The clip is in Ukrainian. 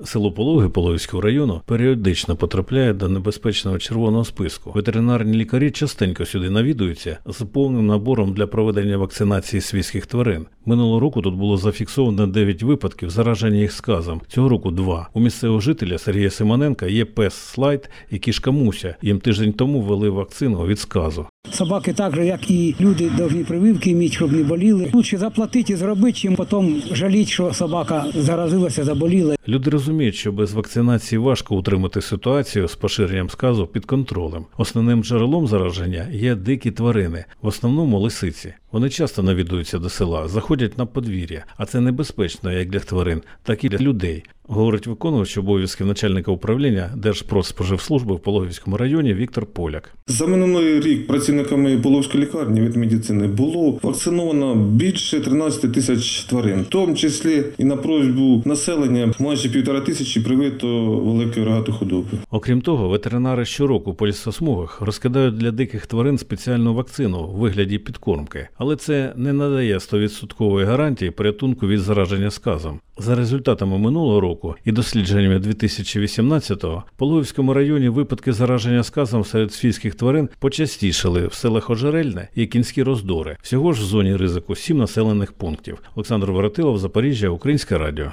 Село Пологи Пологівського району періодично потрапляє до небезпечного червоного списку. Ветеринарні лікарі частенько сюди навідуються з повним набором для проведення вакцинації свійських тварин. Минулого року тут було зафіксовано 9 випадків зараження їх сказом. Цього року 2. У місцевого жителя Сергія Симоненка є пес Слайд і кішка Муся. Їм тиждень тому ввели вакцину від сказу. Собаки так же, як і люди, повинні прививки мати, щоб не боліли. Лучше заплатити і зробити, чим потім жаліти, що собака заразилася, заболіла. Люди розуміють, що без вакцинації важко утримати ситуацію з поширенням сказу під контролем. Основним джерелом зараження є дикі тварини, в основному лисиці. Вони часто навідуються до села, заходять на подвір'я, а це небезпечно як для тварин, так і для людей, говорить виконувач обов'язків начальника управління Держпродспоживслужби в Пологівському районі Віктор Поляк. За минулий рік працівниками Пологівської лікарні ветмедицини було вакциновано більше 13 тисяч тварин, в тому числі і на просьбу населення майже 1500 привито великої рогатої худоби. Окрім того, ветеринари щороку по лісосмугах розкидають для диких тварин спеціальну вакцину у вигляді підкормки. Але це не надає 100% гарантії порятунку від зараження сказом. За результатами минулого року і дослідженнями 2018-го, в Пологівському районі випадки зараження сказом серед свійських тварин почастішали в селах Ожерельне і Кінські Роздори. Всього ж в зоні ризику 7 населених пунктів. Олександр Воротилов, Запоріжжя, Українське радіо.